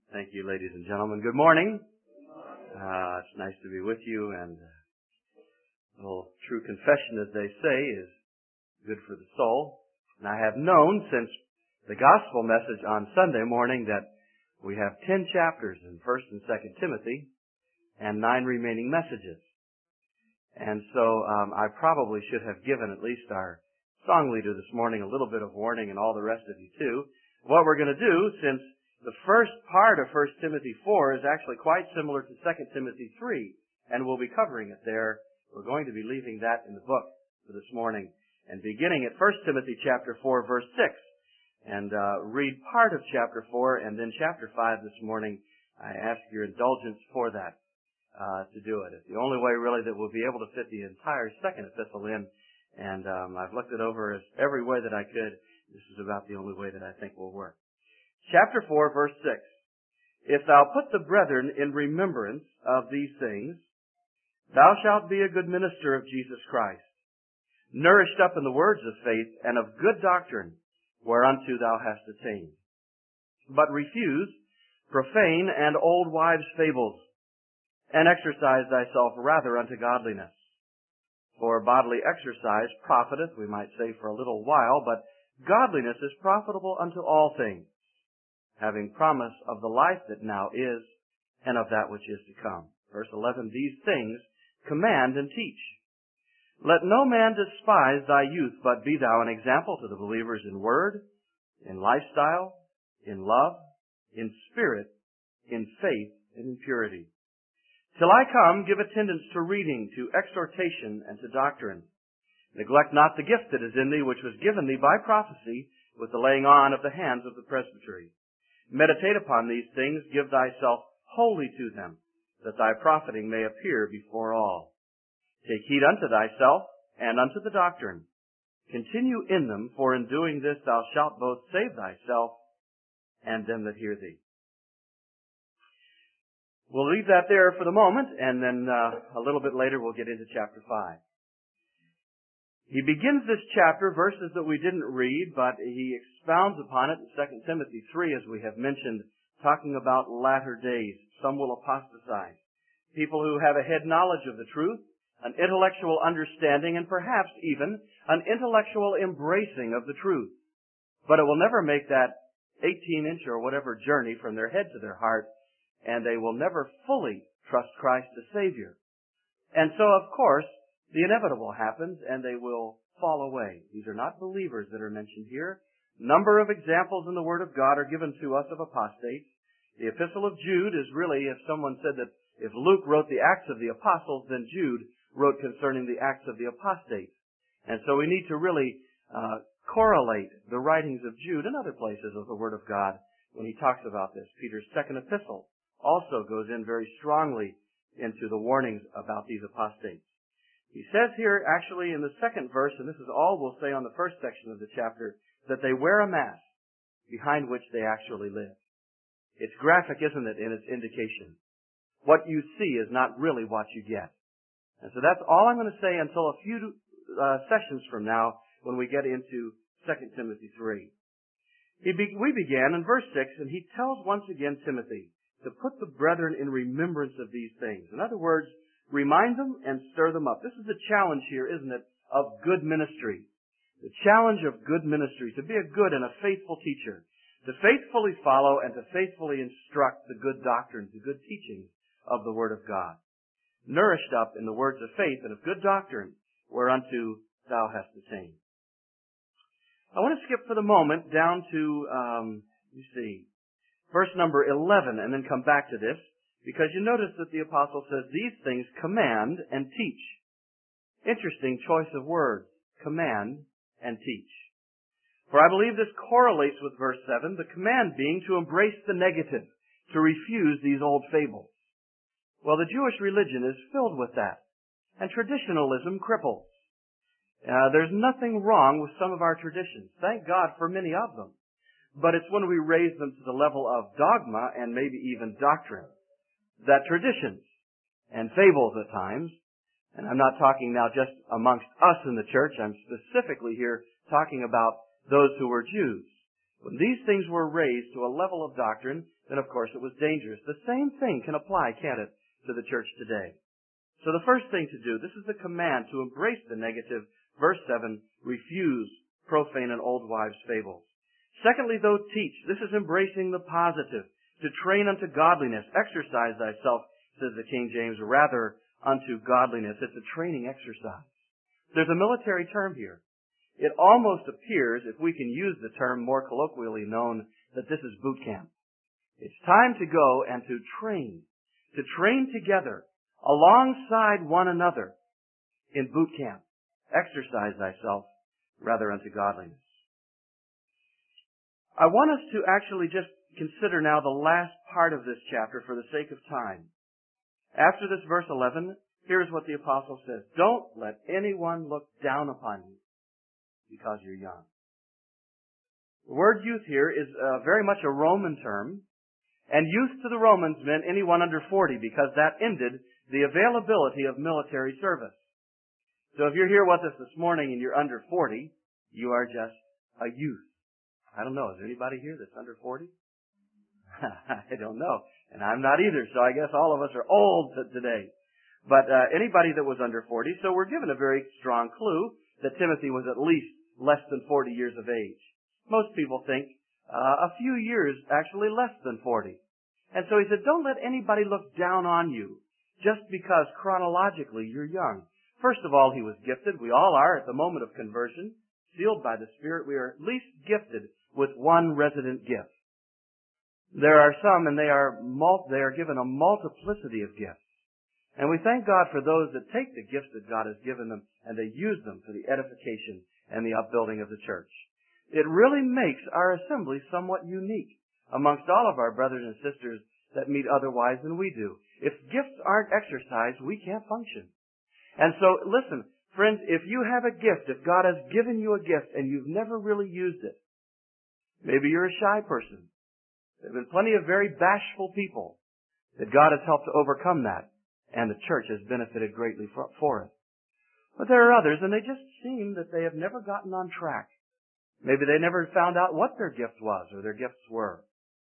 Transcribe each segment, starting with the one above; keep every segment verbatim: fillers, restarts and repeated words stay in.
Thank you, ladies and gentlemen. Good morning. Uh, it's nice to be with you, and a little true confession, as they say, is good for the soul. And I have known since the gospel message on Sunday morning that we have ten chapters in First and Second Timothy and nine remaining messages. And so um, I probably should have given at least our song leader this morning a little bit of warning, and all the rest of you too. What we're going to do, since the first part of First Timothy four is actually quite similar to Second Timothy three, and we'll be covering it there. We're going to be leaving that in the book for this morning and beginning at First Timothy chapter four, verse six, and uh, read part of chapter four and then chapter five this morning. I ask your indulgence for that, uh, to do it. It's the only way really that we'll be able to fit the entire second epistle in, and um, I've looked it over as every way that I could. This is about the only way that I think will work. Chapter four, verse six. If thou put the brethren in remembrance of these things, thou shalt be a good minister of Jesus Christ, nourished up in the words of faith and of good doctrine, whereunto thou hast attained. But refuse profane and old wives' fables, and exercise thyself rather unto godliness. For bodily exercise profiteth, we might say, for a little while, but godliness is profitable unto all things, having promise of the life that now is, and of that which is to come. Verse eleven, these things command and teach. Let no man despise thy youth, but be thou an example to the believers in word, in lifestyle, in love, in spirit, in faith, and in purity. Till I come, give attendance to reading, to exhortation, and to doctrine. Neglect not the gift that is in thee, which was given thee by prophecy, with the laying on of the hands of the presbytery. Meditate upon these things, give thyself wholly to them, that thy profiting may appear before all. Take heed unto thyself and unto the doctrine. Continue in them, for in doing this thou shalt both save thyself and them that hear thee. We'll leave that there for the moment, and then uh, a little bit later we'll get into chapter five. He begins this chapter, verses that we didn't read, but he expounds upon it in Second Timothy three, as we have mentioned, talking about latter days. Some will apostatize. People who have a head knowledge of the truth, an intellectual understanding, and perhaps even an intellectual embracing of the truth. But it will never make that eighteen-inch or whatever journey from their head to their heart, and they will never fully trust Christ as Savior. And so, of course, the inevitable happens, and they will fall away. These are not believers that are mentioned here. Number of examples in the Word of God are given to us of apostates. The Epistle of Jude is really, if someone said that if Luke wrote the Acts of the Apostles, then Jude wrote concerning the Acts of the Apostates. And so we need to really uh, correlate the writings of Jude and other places of the Word of God when he talks about this. Peter's second epistle also goes in very strongly into the warnings about these apostates. He says here, actually, in the second verse, and this is all we'll say on the first section of the chapter, that they wear a mask behind which they actually live. It's graphic, isn't it, in its indication? What you see is not really what you get. And so that's all I'm going to say until a few uh, sessions from now when we get into Second Timothy three. He be- we began in verse six, and he tells once again Timothy to put the brethren in remembrance of these things. In other words, remind them and stir them up. This is the challenge here, isn't it, of good ministry. The challenge of good ministry, to be a good and a faithful teacher, to faithfully follow and to faithfully instruct the good doctrines, the good teachings of the Word of God. Nourished up in the words of faith and of good doctrine, whereunto thou hast attained. I want to skip for the moment down to, um, you see, verse number eleven, and then come back to this. Because you notice that the apostle says, these things command and teach. Interesting choice of words. Command and teach. For I believe this correlates with verse seven, the command being to embrace the negative, to refuse these old fables. Well, the Jewish religion is filled with that. And traditionalism cripples. Uh, there's nothing wrong with some of our traditions. Thank God for many of them. But it's when we raise them to the level of dogma and maybe even doctrine that traditions and fables at times, and I'm not talking now just amongst us in the church, I'm specifically here talking about those who were Jews. When these things were raised to a level of doctrine, then of course it was dangerous. The same thing can apply, can't it, to the church today? So the first thing to do, this is the command to embrace the negative. Verse seven, refuse profane and old wives' fables. Secondly, though, teach. This is embracing the positive. To train unto godliness. Exercise thyself, says the King James, rather unto godliness. It's a training exercise. There's a military term here. It almost appears, if we can use the term more colloquially known, that this is boot camp. It's time to go and to train. To train together, alongside one another, in boot camp. Exercise thyself, rather unto godliness. I want us to actually just consider now the last part of this chapter for the sake of time. After this verse eleven, here's what the apostle says. Don't let anyone look down upon you because you're young. The word youth here is uh, very much a Roman term, and youth to the Romans meant anyone under forty because that ended the availability of military service. So if you're here with us this morning and you're under forty, you are just a youth. I don't know, is there anybody here that's under forty? I don't know. And I'm not either, so I guess all of us are old today. But uh, anybody that was under forty, so we're given a very strong clue that Timothy was at least less than forty years of age. Most people think uh, a few years, actually less than forty. And so he said, don't let anybody look down on you just because chronologically you're young. First of all, he was gifted. We all are at the moment of conversion. Sealed by the Spirit, we are at least gifted with one resident gift. There are some, and they are mul- they are given a multiplicity of gifts. And we thank God for those that take the gifts that God has given them and they use them for the edification and the upbuilding of the church. It really makes our assembly somewhat unique amongst all of our brothers and sisters that meet otherwise than we do. If gifts aren't exercised, we can't function. And so, listen, friends, if you have a gift, if God has given you a gift and you've never really used it, maybe you're a shy person. There have been plenty of very bashful people that God has helped to overcome that, and the church has benefited greatly for, for it. But there are others, and they just seem that they have never gotten on track. Maybe they never found out what their gift was or their gifts were.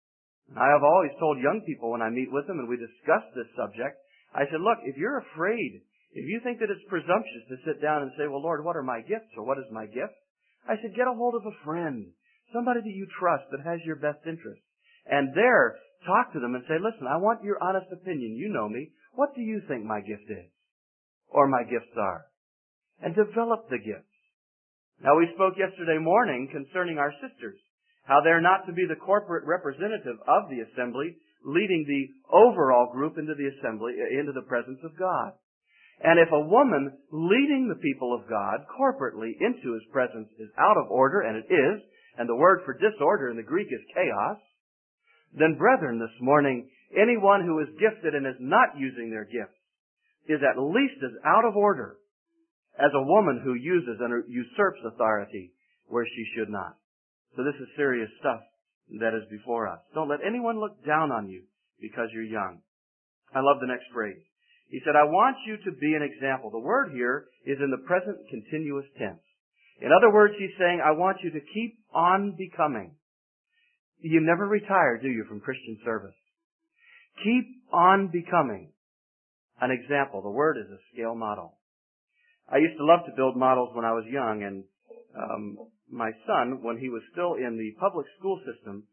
I have always told young people when I meet with them and we discuss this subject, I said, look, if you're afraid, if you think that it's presumptuous to sit down and say, well, Lord, what are my gifts or what is my gift? I said, get a hold of a friend, somebody that you trust that has your best interest. And there, talk to them and say, listen, I want your honest opinion. You know me. What do you think my gift is? Or my gifts are? And develop the gifts. Now, we spoke yesterday morning concerning our sisters, how they're not to be the corporate representative of the assembly, leading the overall group into the assembly, into the presence of God. And if a woman leading the people of God corporately into His presence is out of order, and it is, and the word for disorder in the Greek is chaos, then brethren, this morning, anyone who is gifted and is not using their gifts is at least as out of order as a woman who uses and usurps authority where she should not. So this is serious stuff that is before us. Don't let anyone look down on you because you're young. I love the next phrase. He said, I want you to be an example. The word here is in the present continuous tense. In other words, he's saying, I want you to keep on becoming. You never retire, do you, from Christian service? Keep on becoming an example. The word is a scale model. I used to love to build models when I was young, and um, my son, when he was still in the public school system,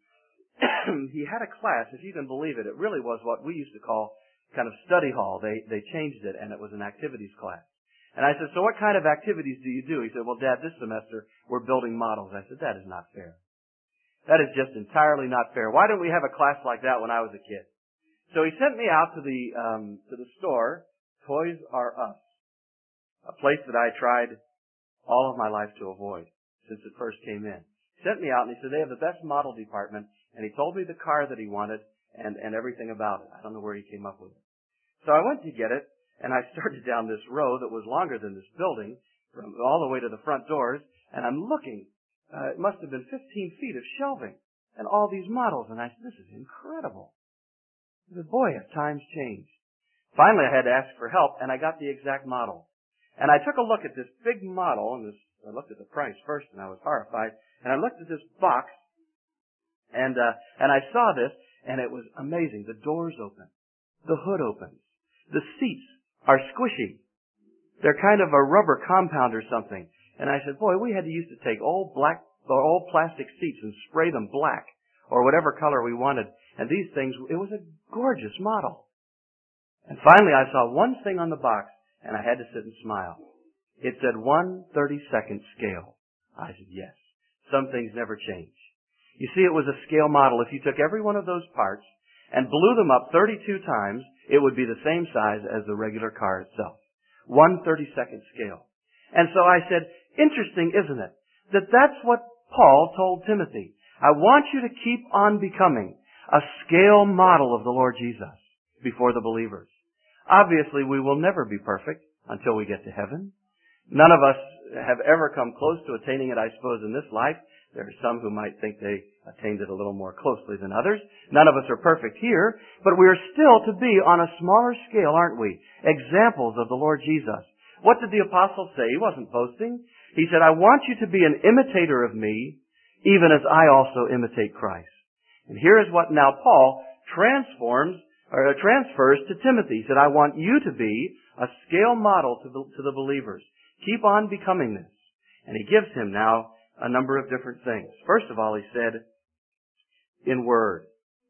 he had a class, if you can believe it, it really was what we used to call kind of study hall. They they changed it, and it was an activities class. And I said, so what kind of activities do you do? He said, well, Dad, this semester we're building models. I said, that is not fair. That is just entirely not fair. Why didn't we have a class like that when I was a kid? So he sent me out to the um, to the store, Toys R Us, a place that I tried all of my life to avoid since it first came in. He sent me out and he said, they have the best model department, and he told me the car that he wanted and, and everything about it. I don't know where he came up with it. So I went to get it, and I started down this row that was longer than this building, from all the way to the front doors, and I'm looking. Uh, it must have been fifteen feet of shelving and all these models. And I said, this is incredible. I said, boy, have times changed. Finally, I had to ask for help, and I got the exact model. And I took a look at this big model, and this, I looked at the price first, and I was horrified. And I looked at this box, And, uh, and I saw this, and it was amazing. The doors open. The hood opens. The seats are squishy. They're kind of a rubber compound or something. And I said, boy, we had to used to take old black, or old plastic seats and spray them black, or whatever color we wanted. And these things, it was a gorgeous model. And finally I saw one thing on the box, and I had to sit and smile. It said one thirty-second scale. I said, yes. Some things never change. You see, it was a scale model. If you took every one of those parts and blew them up thirty-two times, it would be the same size as the regular car itself. one thirty-second scale. And so I said, interesting, isn't it? That that's what Paul told Timothy. I want you to keep on becoming a scale model of the Lord Jesus before the believers. Obviously, we will never be perfect until we get to heaven. None of us have ever come close to attaining it, I suppose, in this life. There are some who might think they attained it a little more closely than others. None of us are perfect here, but we are still to be on a smaller scale, aren't we? Examples of the Lord Jesus. What did the apostle say? He wasn't boasting. He said, I want you to be an imitator of me, even as I also imitate Christ. And here is what now Paul transforms, or transfers to Timothy. He said, I want you to be a scale model to the, to the believers. Keep on becoming this. And he gives him now a number of different things. First of all, he said, in word,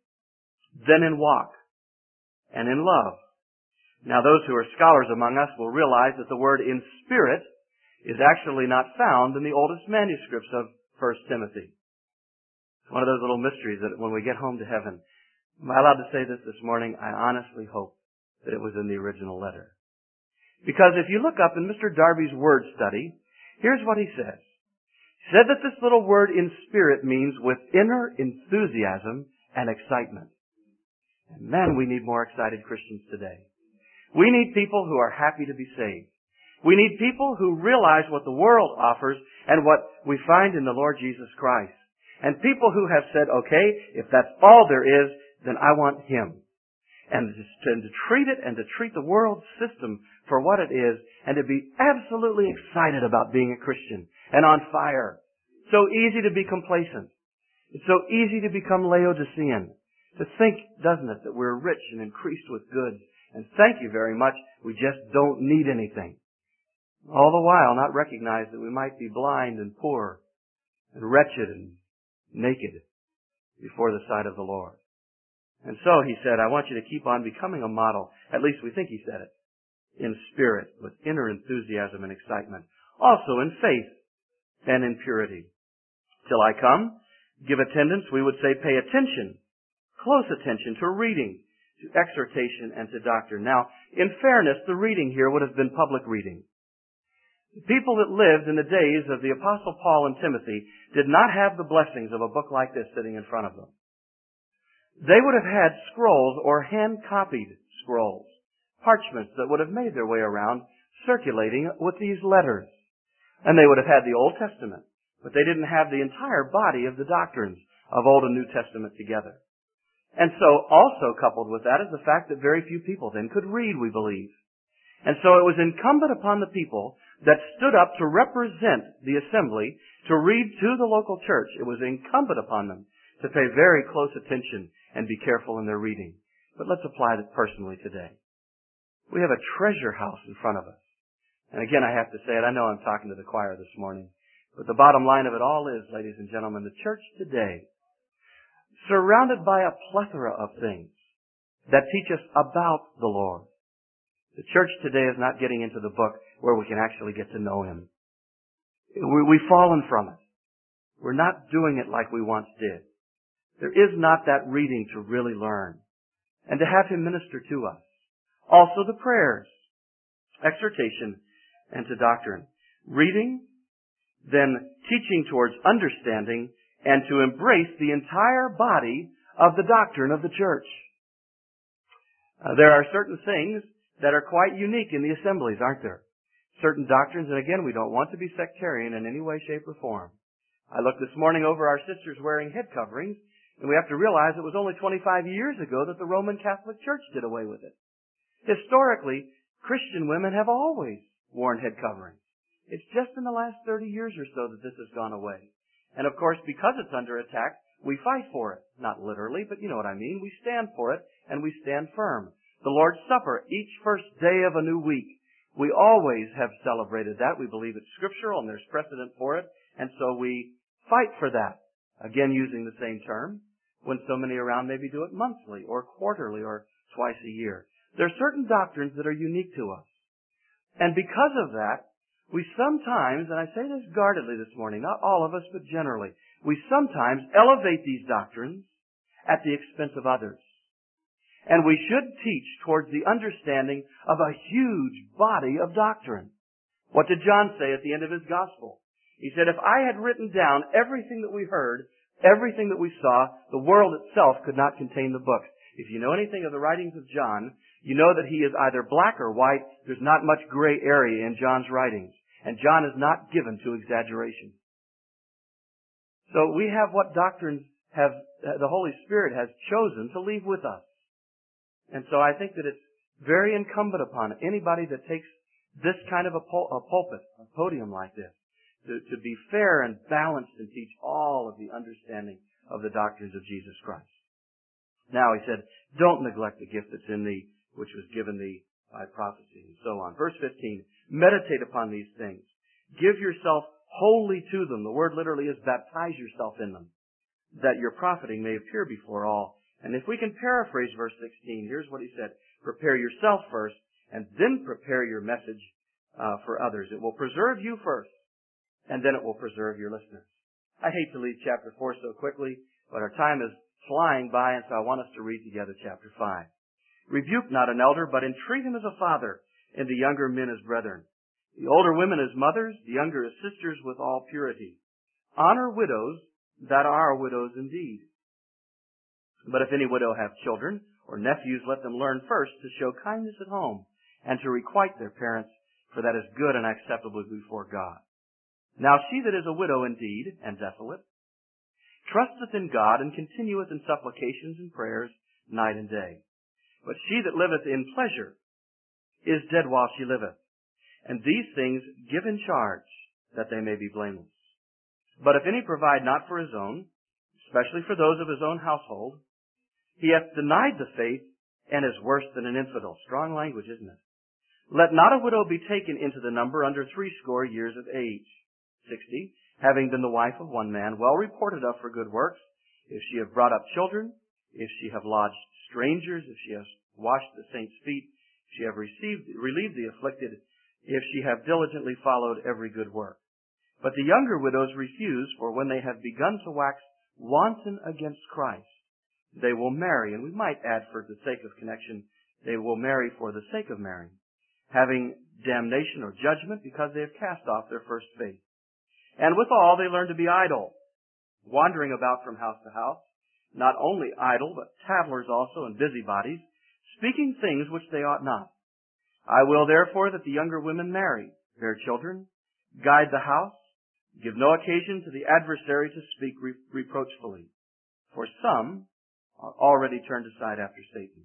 then in walk, and in love. Now, those who are scholars among us will realize that the word in spirit is actually not found in the oldest manuscripts of First Timothy. It's one of those little mysteries that when we get home to heaven, am I allowed to say this this morning? I honestly hope that it was in the original letter. Because if you look up in Mister Darby's word study, here's what he says. He said that this little word in spirit means with inner enthusiasm and excitement. And man, we need more excited Christians today. We need people who are happy to be saved. We need people who realize what the world offers and what we find in the Lord Jesus Christ. And people who have said, okay, if that's all there is, then I want Him. And to, and to treat it and to treat the world system for what it is, and to be absolutely excited about being a Christian and on fire. So easy to be complacent. It's so easy to become Laodicean. To think, doesn't it, that we're rich and increased with goods. And thank you very much, we just don't need anything. All the while not recognize that we might be blind and poor and wretched and naked before the sight of the Lord. And so he said, I want you to keep on becoming a model. At least we think he said it. In spirit, with inner enthusiasm and excitement. Also in faith and in purity. Till I come, give attendance, we would say pay attention, close attention to reading, to exhortation, and to doctrine. Now, in fairness, the reading here would have been public reading. The people that lived in the days of the Apostle Paul and Timothy did not have the blessings of a book like this sitting in front of them. They would have had scrolls or hand-copied scrolls, parchments that would have made their way around circulating with these letters. And they would have had the Old Testament, but they didn't have the entire body of the doctrines of Old and New Testament together. And so also coupled with that is the fact that very few people then could read, we believe. And so it was incumbent upon the people that stood up to represent the assembly to read to the local church. It was incumbent upon them to pay very close attention and be careful in their reading. But let's apply that personally today. We have a treasure house in front of us. And again, I have to say it, I know I'm talking to the choir this morning, but the bottom line of it all is, ladies and gentlemen, the church today, surrounded by a plethora of things that teach us about the Lord. The church today is not getting into the book where we can actually get to know Him. We, we've fallen from it. We're not doing it like we once did. There is not that reading to really learn and to have Him minister to us. Also the prayers, exhortation, and to doctrine. Reading, then teaching towards understanding, and to embrace the entire body of the doctrine of the church. Uh, there are certain things that are quite unique in the assemblies, aren't there? Certain doctrines, and again, we don't want to be sectarian in any way, shape, or form. I looked this morning over our sisters wearing head coverings, and we have to realize it was only twenty-five years ago that the Roman Catholic Church did away with it. Historically, Christian women have always worn head coverings. It's just in the last thirty years or so that this has gone away. And of course, because it's under attack, we fight for it. Not literally, but you know what I mean. We stand for it, and we stand firm. The Lord's Supper, each first day of a new week. We always have celebrated that. We believe it's scriptural, and there's precedent for it, and so we fight for that. Again, using the same term, when so many around maybe do it monthly or quarterly or twice a year. There are certain doctrines that are unique to us. And because of that, we sometimes, and I say this guardedly this morning, not all of us, but generally, we sometimes elevate these doctrines at the expense of others. And we should teach towards the understanding of a huge body of doctrine. What did John say at the end of his gospel? He said, if I had written down everything that we heard, everything that we saw, the world itself could not contain the book. If you know anything of the writings of John, you know that he is either black or white. There's not much gray area in John's writings. And John is not given to exaggeration. So we have what doctrines have, the Holy Spirit has chosen to leave with us. And so I think that it's very incumbent upon anybody that takes this kind of a, pul- a pulpit, a podium like this, to, to be fair and balanced and teach all of the understanding of the doctrines of Jesus Christ. Now he said, don't neglect the gift that's in thee, which was given thee by prophecy, and so on. Verse fifteen, meditate upon these things. Give yourself wholly to them. The word literally is baptize yourself in them, that your profiting may appear before all. And if we can paraphrase verse sixteen, here's what he said. Prepare yourself first, and then prepare your message uh, for others. It will preserve you first, and then it will preserve your listeners. I hate to leave chapter four so quickly, but our time is flying by, and so I want us to read together chapter five. Rebuke not an elder, but entreat him as a father, and the younger men as brethren. The older women as mothers, the younger as sisters with all purity. Honor widows that are widows indeed. But if any widow have children or nephews, let them learn first to show kindness at home, and to requite their parents, for that is good and acceptable before God. Now she that is a widow indeed, and desolate, trusteth in God, and continueth in supplications and prayers night and day. But she that liveth in pleasure is dead while she liveth. And these things give in charge, that they may be blameless. But if any provide not for his own, especially for those of his own household, he hath denied the faith, and is worse than an infidel. Strong language, isn't it? Let not a widow be taken into the number under threescore years of age, sixty, having been the wife of one man, well reported of for good works, if she have brought up children, if she have lodged strangers, if she has washed the saints' feet, if she have received, relieved the afflicted, if she have diligently followed every good work. But the younger widows refuse, for when they have begun to wax wanton against Christ, they will marry, and we might add for the sake of connection, they will marry for the sake of marrying, having damnation or judgment because they have cast off their first faith. And withal they learn to be idle, wandering about from house to house, not only idle, but tattlers also and busybodies, speaking things which they ought not. I will therefore that the younger women marry, bear children, guide the house, give no occasion to the adversary to speak re- reproachfully. For some are already turned aside after Satan.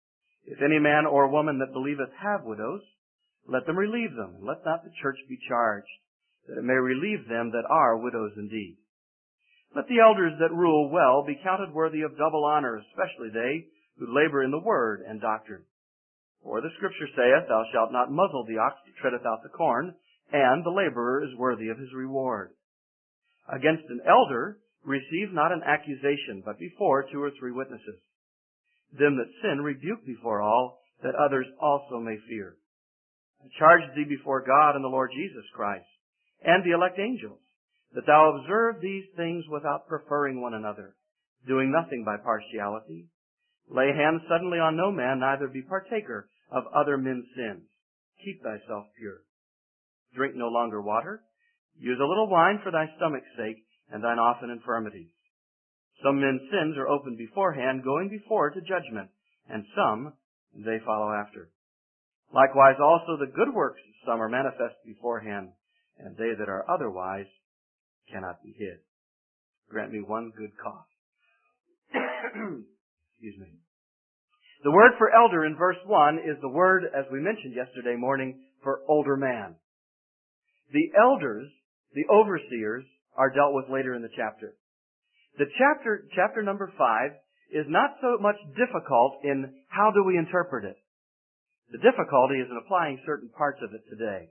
If any man or woman that believeth have widows, let them relieve them, and let not the church be charged, that it may relieve them that are widows indeed. Let the elders that rule well be counted worthy of double honor, especially they who labor in the word and doctrine. For the Scripture saith, Thou shalt not muzzle the ox that treadeth out the corn, and the laborer is worthy of his reward. Against an elder receive not an accusation, but before two or three witnesses. Them that sin rebuke before all, that others also may fear. I charge thee before God and the Lord Jesus Christ, and the elect angels, that thou observe these things without preferring one another, doing nothing by partiality. Lay hands suddenly on no man, neither be partaker of other men's sins. Keep thyself pure. Drink no longer water. Use a little wine for thy stomach's sake, and thine often infirmities. Some men's sins are opened beforehand, going before to judgment, and some they follow after. Likewise also the good works of some are manifest beforehand, and they that are otherwise cannot be hid. Grant me one good cough. Excuse me. The word for elder in verse one is the word, as we mentioned yesterday morning, for older man. The elders, the overseers, are dealt with later in the chapter. The chapter, chapter number five is not so much difficult in how do we interpret it. The difficulty is in applying certain parts of it today.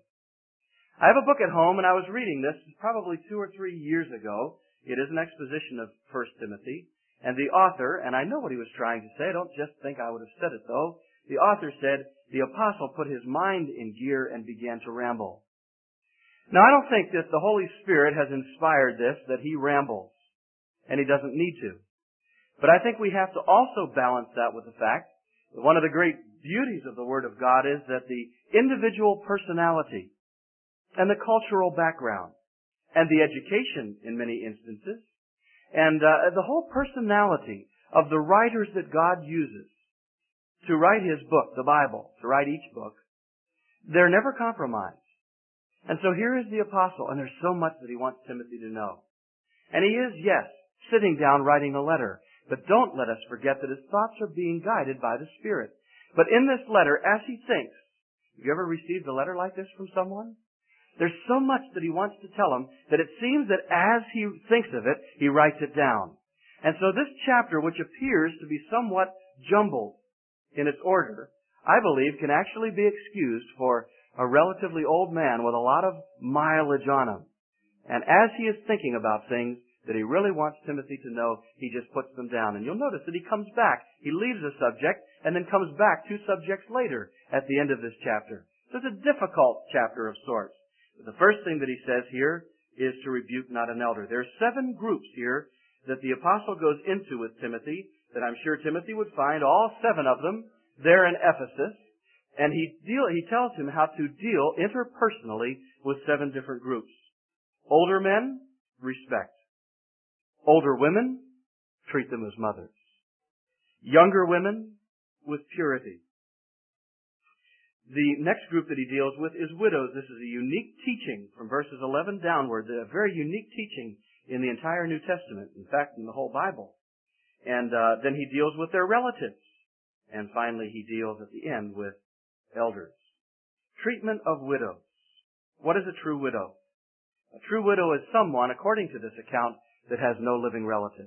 I have a book at home, and I was reading this probably two or three years ago. It is an exposition of First Timothy. And the author, and I know what he was trying to say, I don't just think I would have said it though. The author said, the apostle put his mind in gear and began to ramble. Now I don't think that the Holy Spirit has inspired this, that he rambles. And he doesn't need to. But I think we have to also balance that with the fact that one of the great beauties of the Word of God is that the individual personality and the cultural background and the education in many instances and uh, the whole personality of the writers that God uses to write His book, the Bible, to write each book, they're never compromised. And so here is the apostle, and there's so much that he wants Timothy to know. And he is, yes, sitting down writing a letter. But don't let us forget that his thoughts are being guided by the Spirit. But in this letter, as he thinks, have you ever received a letter like this from someone? There's so much that he wants to tell him that it seems that as he thinks of it, he writes it down. And so this chapter, which appears to be somewhat jumbled in its order, I believe can actually be excused for a relatively old man with a lot of mileage on him. And as he is thinking about things that he really wants Timothy to know, he just puts them down. And you'll notice that he comes back. He leaves a subject and then comes back two subjects later at the end of this chapter. So it's a difficult chapter of sorts. But the first thing that he says here is to rebuke not an elder. There are seven groups here that the apostle goes into with Timothy, that I'm sure Timothy would find all seven of them there in Ephesus. And he deal, he tells him how to deal interpersonally with seven different groups. Older men, respect. Older women, treat them as mothers. Younger women, with purity. The next group that he deals with is widows. This is a unique teaching from verses eleven downward, a very unique teaching in the entire New Testament, in fact, in the whole Bible. And uh, then he deals with their relatives. And finally, he deals at the end with elders. Treatment of widows. What is a true widow? A true widow is someone, according to this account, that has no living relatives.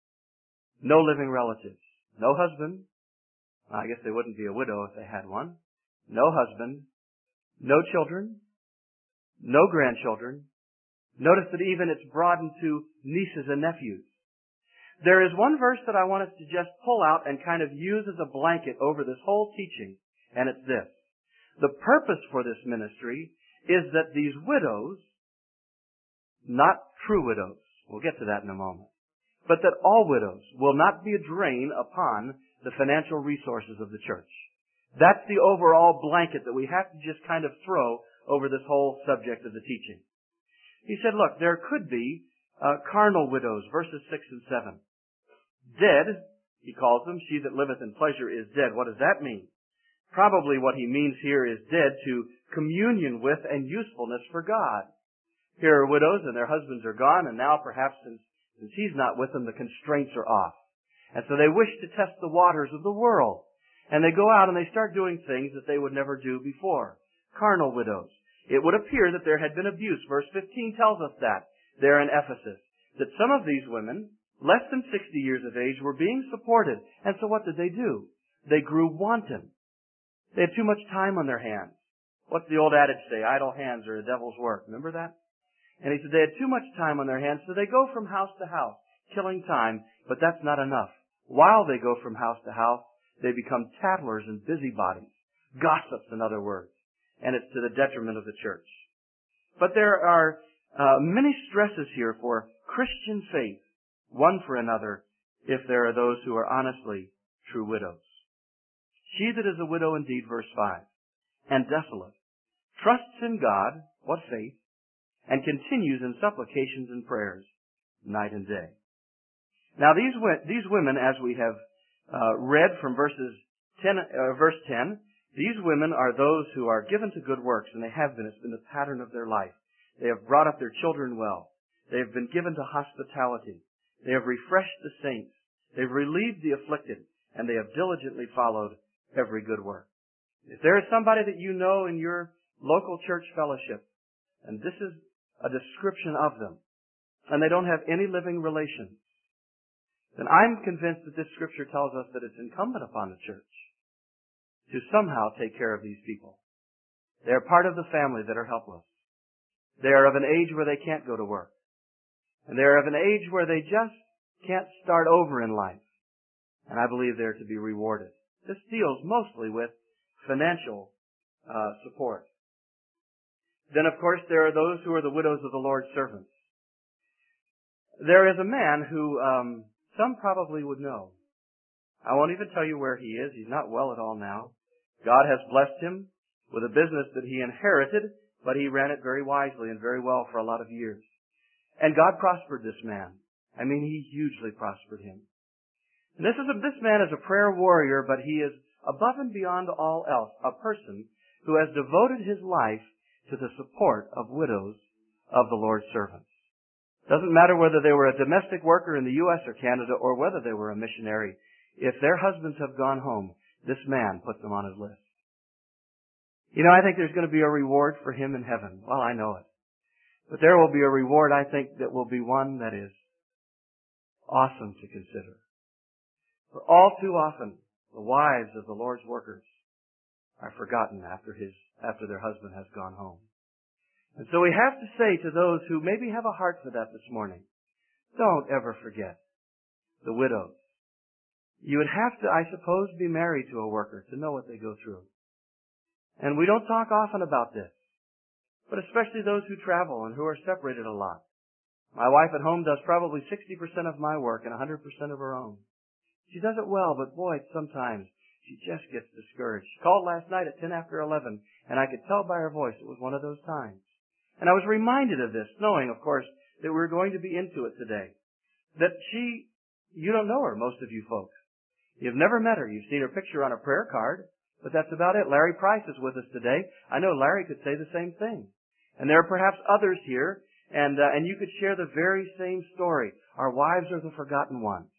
No living relatives. No husband. Well, I guess they wouldn't be a widow if they had one. No husband. No children. No grandchildren. Notice that even it's broadened to nieces and nephews. There is one verse that I want us to just pull out and kind of use as a blanket over this whole teaching, and it's this. The purpose for this ministry is that these widows, not true widows, we'll get to that in a moment, but that all widows will not be a drain upon the financial resources of the church. That's the overall blanket that we have to just kind of throw over this whole subject of the teaching. He said, look, there could be uh, carnal widows, verses six and seven. Dead, he calls them, she that liveth in pleasure is dead. What does that mean? Probably what he means here is dead to communion with and usefulness for God. Here are widows and their husbands are gone, and now perhaps since, since he's not with them, the constraints are off. And so they wish to test the waters of the world. And they go out and they start doing things that they would never do before. Carnal widows. It would appear that there had been abuse. Verse fifteen tells us that there in Ephesus. That some of these women, less than sixty years of age, were being supported. And so what did they do? They grew wanton. They had too much time on their hands. What's the old adage say? Idle hands are a devil's work. Remember that? And he said they had too much time on their hands, so they go from house to house, killing time, but that's not enough. While they go from house to house, they become tattlers and busybodies, gossips in other words, and it's to the detriment of the church. But there are uh, many stresses here for Christian faith, one for another, if there are those who are honestly true widows. She that is a widow indeed, verse five, and desolate, trusts in God, what faith, and continues in supplications and prayers night and day. Now these these women, as we have uh, read from verses ten, uh, verse ten, these women are those who are given to good works, and they have been. It's been the pattern of their life. They have brought up their children well. They have been given to hospitality. They have refreshed the saints. They've relieved the afflicted, and they have diligently followed every good work. If there is somebody that you know in your local church fellowship, and this is a description of them, and they don't have any living relations, then I'm convinced that this scripture tells us that it's incumbent upon the church to somehow take care of these people. They are part of the family that are helpless. They are of an age where they can't go to work. And they are of an age where they just can't start over in life. And I believe they're to be rewarded. This deals mostly with financial uh, support. Then, of course, there are those who are the widows of the Lord's servants. There is a man who um, some probably would know. I won't even tell you where he is. He's not well at all now. God has blessed him with a business that he inherited, but he ran it very wisely and very well for a lot of years. And God prospered this man. I mean, he hugely prospered him. And this is a, this man is a prayer warrior, but he is above and beyond all else a person who has devoted his life to the support of widows of the Lord's servants. Doesn't matter whether they were a domestic worker in the U S or Canada or whether they were a missionary. If their husbands have gone home, this man puts them on his list. You know, I think there's going to be a reward for him in heaven. Well, I know it. But there will be a reward, I think, that will be one that is awesome to consider. For all too often, the wives of the Lord's workers are forgotten after his, after their husband has gone home. And so we have to say to those who maybe have a heart for that this morning, don't ever forget the widows. You would have to, I suppose, be married to a worker to know what they go through. And we don't talk often about this, but especially those who travel and who are separated a lot. My wife at home does probably sixty percent of my work and one hundred percent of her own. She does it well, but boy, sometimes she just gets discouraged. She called last night at ten after eleven, and I could tell by her voice it was one of those times. And I was reminded of this, knowing, of course, that we we're going to be into it today. That she, you don't know her, most of you folks. You've never met her. You've seen her picture on a prayer card, but that's about it. Larry Price is with us today. I know Larry could say the same thing. And there are perhaps others here, and uh, and you could share the very same story. Our wives are the forgotten ones.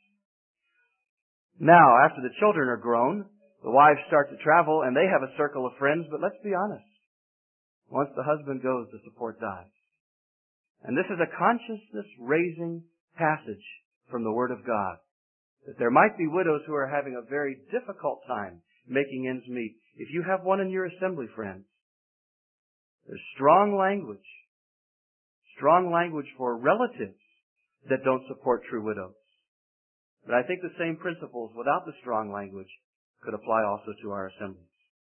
Now, after the children are grown, the wives start to travel, and they have a circle of friends, but let's be honest. Once the husband goes, the support dies. And this is a consciousness-raising passage from the Word of God. That there might be widows who are having a very difficult time making ends meet. If you have one in your assembly, friends, there's strong language. Strong language for relatives that don't support true widows. But I think the same principles, without the strong language, could apply also to our assemblies.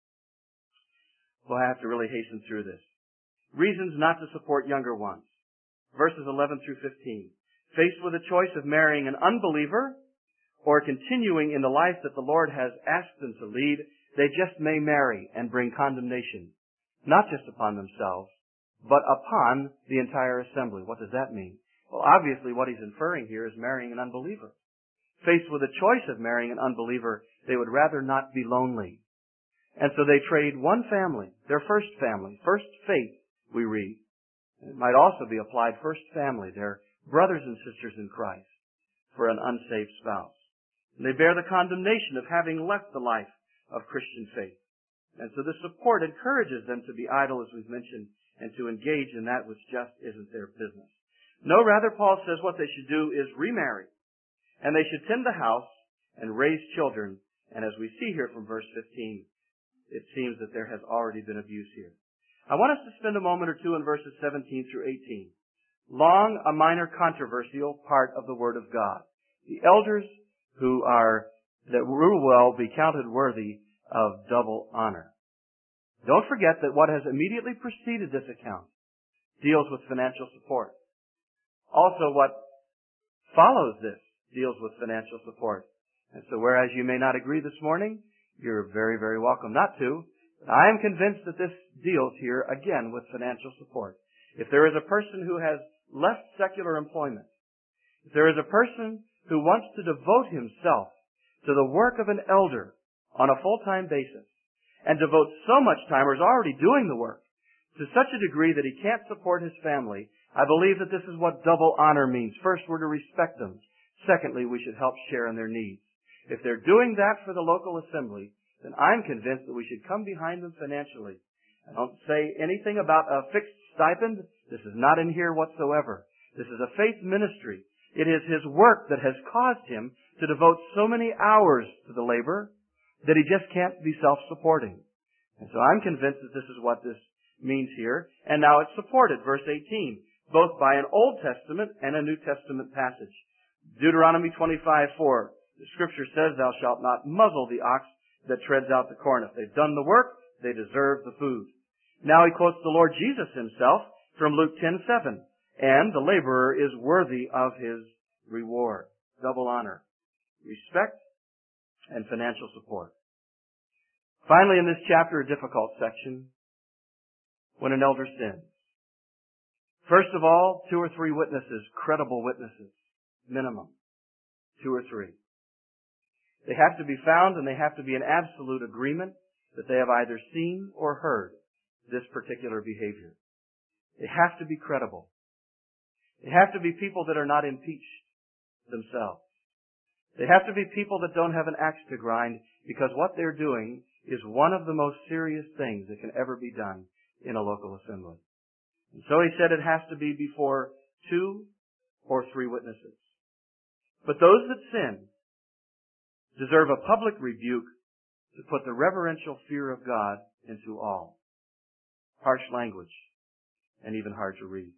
We'll have to really hasten through this. Reasons not to support younger ones. Verses eleven through fifteen. Faced with a choice of marrying an unbeliever or continuing in the life that the Lord has asked them to lead, they just may marry and bring condemnation, not just upon themselves, but upon the entire assembly. What does that mean? Well, obviously what he's inferring here is marrying an unbeliever. Faced with a choice of marrying an unbeliever, they would rather not be lonely. And so they trade one family, their first family, first faith, we read. It might also be applied first family, their brothers and sisters in Christ, for an unsaved spouse. And they bear the condemnation of having left the life of Christian faith. And so the support encourages them to be idle, as we've mentioned, and to engage in that which just isn't their business. No, rather, Paul says what they should do is remarry. And they should tend the house and raise children. And as we see here from verse fifteen, it seems that there has already been abuse here. I want us to spend a moment or two in verses seventeen through eighteen. Long a minor controversial part of the Word of God. The elders who are, that rule well, be counted worthy of double honor. Don't forget that what has immediately preceded this account deals with financial support. Also, what follows this deals with financial support. And so whereas you may not agree this morning, you're very, very welcome not to. But I am convinced that this deals here, again, with financial support. If there is a person who has left secular employment, if there is a person who wants to devote himself to the work of an elder on a full-time basis, and devote so much time, or is already doing the work, to such a degree that he can't support his family, I believe that this is what double honor means. First, we're to respect them. Secondly, we should help share in their needs. If they're doing that for the local assembly, then I'm convinced that we should come behind them financially. I don't say anything about a fixed stipend. This is not in here whatsoever. This is a faith ministry. It is his work that has caused him to devote so many hours to the labor that he just can't be self-supporting. And so I'm convinced that this is what this means here. And now it's supported, verse eighteen, both by an Old Testament and a New Testament passage. Deuteronomy twenty-five four, the Scripture says, "Thou shalt not muzzle the ox that treads out the corn. If they've done the work, they deserve the food." Now he quotes the Lord Jesus himself from Luke ten seven, "And the laborer is worthy of his reward." Double honor, respect, and financial support. Finally, in this chapter, a difficult section, when an elder sins. First of all, two or three witnesses, credible witnesses, minimum. Two or three. They have to be found, and they have to be in absolute agreement that they have either seen or heard this particular behavior. They have to be credible. They have to be people that are not impeached themselves. They have to be people that don't have an axe to grind, because what they're doing is one of the most serious things that can ever be done in a local assembly. And so he said it has to be before two or three witnesses. But those that sin deserve a public rebuke to put the reverential fear of God into all. Harsh language, and even hard to read.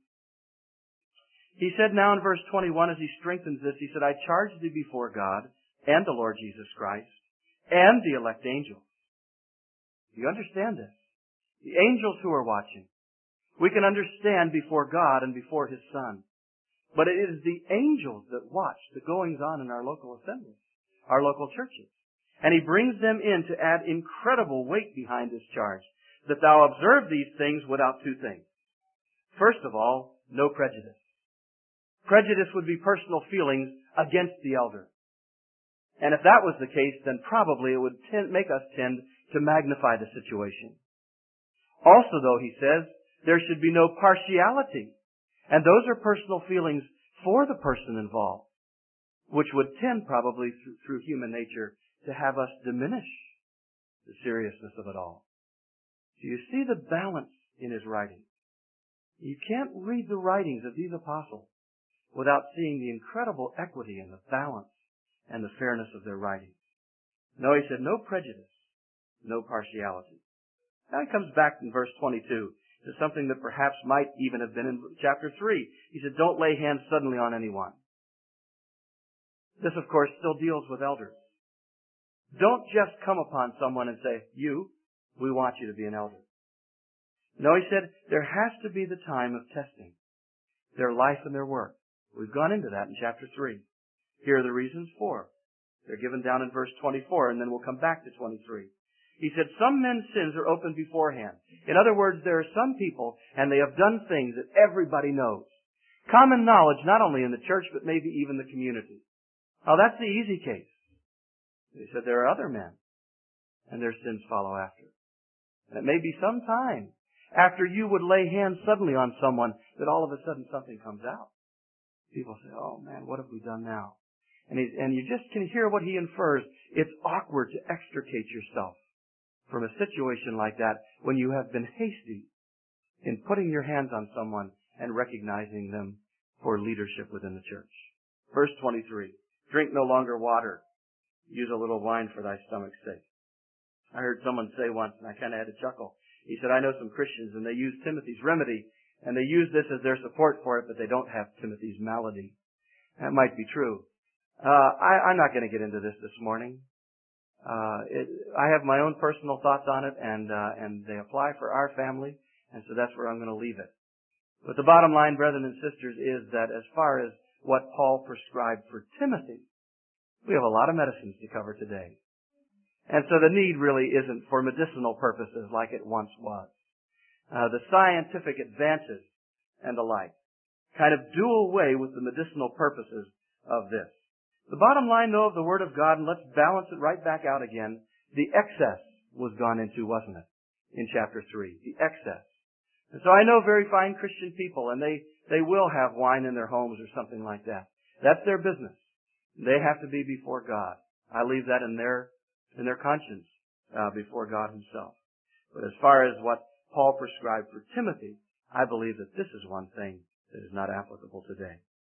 He said now in verse twenty-one, as he strengthens this, he said, "I charge thee before God and the Lord Jesus Christ and the elect angels." Do you understand this? The angels who are watching. We can understand before God and before His Son. But it is the angels that watch the goings on in our local assemblies, our local churches. And He brings them in to add incredible weight behind this charge, that thou observe these things without two things. First of all, no prejudice. Prejudice would be personal feelings against the elder. And if that was the case, then probably it would tend, make us tend to magnify the situation. Also, though, he says, there should be no partiality. And those are personal feelings for the person involved, which would tend probably through, through human nature to have us diminish the seriousness of it all. Do you see the balance in his writing? You can't read the writings of these apostles without seeing the incredible equity and the balance and the fairness of their writings. No, he said, no prejudice, no partiality. Now he comes back in verse twenty-two to something that perhaps might even have been in chapter three. He said, don't lay hands suddenly on anyone. This, of course, still deals with elders. Don't just come upon someone and say, you, we want you to be an elder. No, he said, there has to be the time of testing their life and their work. We've gone into that in chapter three. Here are the reasons for. They're given down in verse twenty-four, and then we'll come back to twenty-three. He said, some men's sins are open beforehand. In other words, there are some people, and they have done things that everybody knows. Common knowledge, not only in the church, but maybe even the community. Now, that's the easy case. He said, there are other men, and their sins follow after. And it may be some time after you would lay hands suddenly on someone that all of a sudden something comes out. People say, oh man, what have we done now? And, he, and you just can hear what he infers. It's awkward to extricate yourself from a situation like that when you have been hasty in putting your hands on someone and recognizing them for leadership within the church. Verse twenty-three, drink no longer water. Use a little wine for thy stomach's sake. I heard someone say once, and I kind of had to chuckle. He said, I know some Christians, and they use Timothy's remedy, and they use this as their support for it, but they don't have Timothy's malady. That might be true. Uh, I, I'm not going to get into this this morning. Uh, it, I have my own personal thoughts on it, and uh, and they apply for our family, and so that's where I'm going to leave it. But the bottom line, brethren and sisters, is that as far as what Paul prescribed for Timothy, we have a lot of medicines to cover today. And so the need really isn't for medicinal purposes like it once was. Uh, the scientific advances and the like kind of do away with the medicinal purposes of this. The bottom line, though, of the Word of God, and let's balance it right back out again, the excess was gone into, wasn't it, in chapter three? The excess. And so I know very fine Christian people, and they, they will have wine in their homes or something like that. That's their business. They have to be before God. I leave that in their, in their conscience uh, before God Himself. But as far as what Paul prescribed for Timothy, I believe that this is one thing that is not applicable today.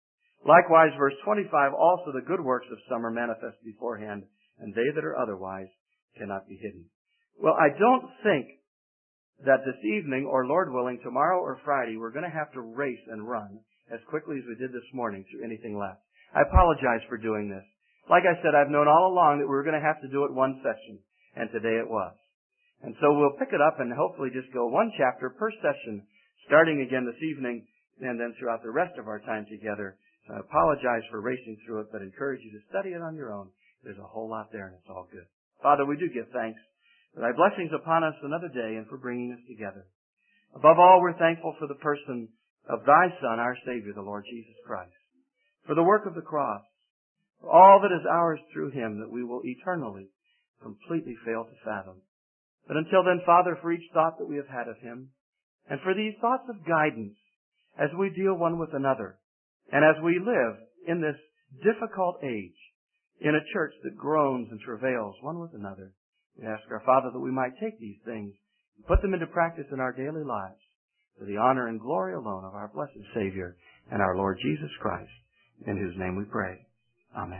Likewise, verse twenty-five, also the good works of some are manifest beforehand, and they that are otherwise cannot be hidden. Well, I don't think that this evening, or Lord willing, tomorrow or Friday, we're going to have to race and run as quickly as we did this morning through anything left. I apologize for doing this. Like I said, I've known all along that we were going to have to do it one session, and today it was. And so we'll pick it up and hopefully just go one chapter per session, starting again this evening, and then throughout the rest of our time together. So I apologize for racing through it, but encourage you to study it on your own. There's a whole lot there, and it's all good. Father, we do give thanks for thy blessings upon us another day and for bringing us together. Above all, we're thankful for the person of thy Son, our Savior, the Lord Jesus Christ, for the work of the cross, for all that is ours through him that we will eternally, completely fail to fathom. But until then, Father, for each thought that we have had of him, and for these thoughts of guidance as we deal one with another, and as we live in this difficult age, in a church that groans and travails one with another, we ask our Father that we might take these things and put them into practice in our daily lives for the honor and glory alone of our blessed Savior and our Lord Jesus Christ, in whose name we pray. Amen.